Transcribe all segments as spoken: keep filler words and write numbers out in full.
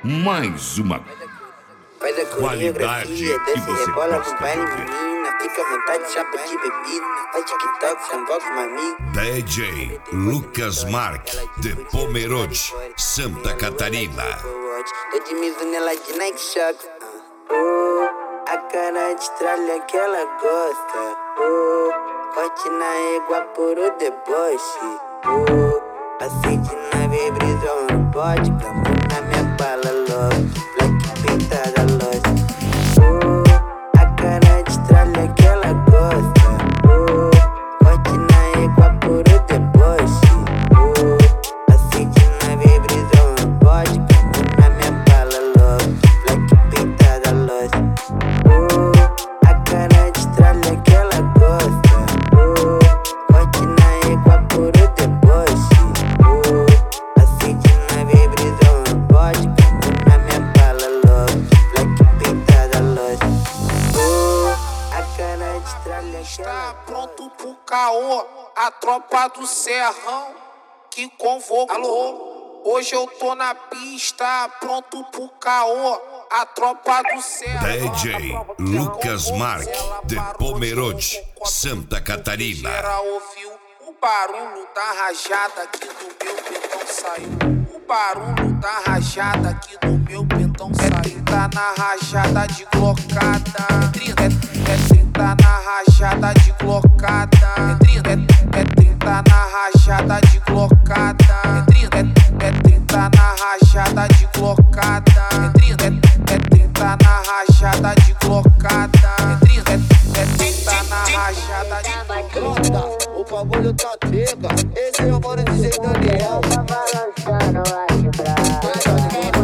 mais uma Faz a qualidade coreografia, que desce, você rebola gosta no baile, de ver. menina. Fica à vontade, chapa de bebida. Faz TikTok, convoca uma amiga. D J Lucas Mark, de Pomerode, Santa Catarina. Tô de miso nela de Nike Shox. Oh, a cara de tralha que ela gosta. Oh, forte na égua por o deboche. Oh, aceite na vibrisão no pote. Campo na minha bala logo. Black peitada loja. Oh, a cara de tralha que ela gosta. Oh, forte na égua por o deboche. Oh, aceite na vibrisão no pote. Campo na minha bala logo. Black peitada loja. Oh, a cara de tralha que ela gosta. Oh, forte na égua por o deboche. Oh, aceite na vibrisão no pote. Campo na minha bala logo. Black peitada loja. Oh, a cara de tralha que ela Tá pronto pro caô, a tropa do Serrão que convoca. Alô, hoje eu tô na pista, pronto pro caô, a tropa do Serrão. D J Lucas Mark, de Pomerode, Santa Catarina. Gera ouviu o barulho da rajada que do meu petão saiu. O barulho da rajada que do meu petão saiu. É trinta na rajada de glocada. É trinta, é, é trinta na rajada de glocada. É trinta, é, é trinta na rajada de glocada. É trinta, é, é trinta na rajada de glocada. É trinta, é, é trinta na rajada de glocada. É trinta, é, é trinta na rajada de glocada. O bagulho tá pega, esse é o mano D J Daniel. Tá balançando a quebrada,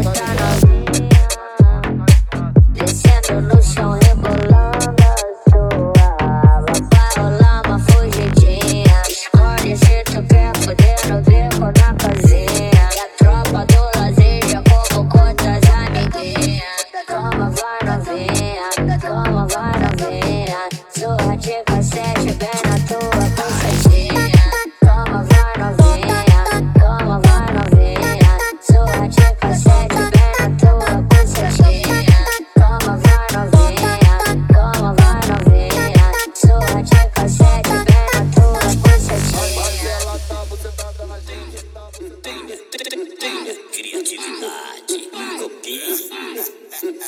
descendo no chão, rebolando a sua. Vai rolar uma fugidinha, escolhe se tu quer poder no beco na casinha. E a tropa do lazer já convocou tuas amiguinhas. Toma, vai novinha, toma, vai novinha. Surra de cassete bem na tua bucetinha. Toma, vai novinha, toma, vai novinha. Surra de cassete bem na tua bucetinha. Toma, vai novinha, toma, vai novinha. Surra de cassete bem na tua bucetinha. Ela tá bucetada na gente, tá bucetada. Criatividade, copia.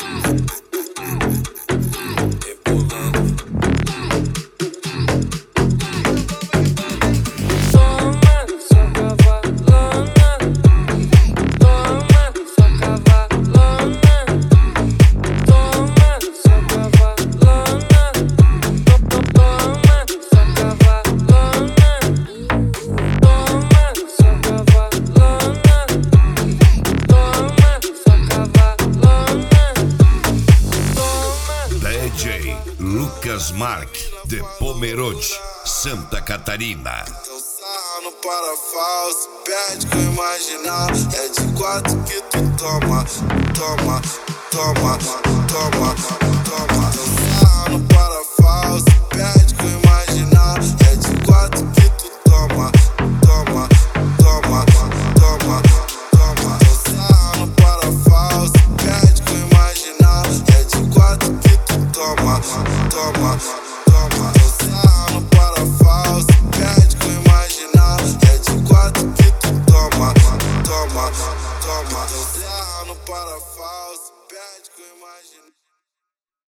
D J Lucas Mark, de Pomerode, Santa Catarina. Teu sarro no parafalso, pede com imaginar. É de quatro que tu toma, toma, toma, toma, toma. Teu sarro no parafalso, pede com imaginar. É de quatro que tu toma, toma, toma, toma, toma. Teu sarro no parafalso, pede com imaginar. É de quatro que tu toma, toma, toma. Teu sarro no parafalso, pede com imaginar. É de quatro que tu toma, toma, toma. Teu sarro no parafalso, pede com imaginar.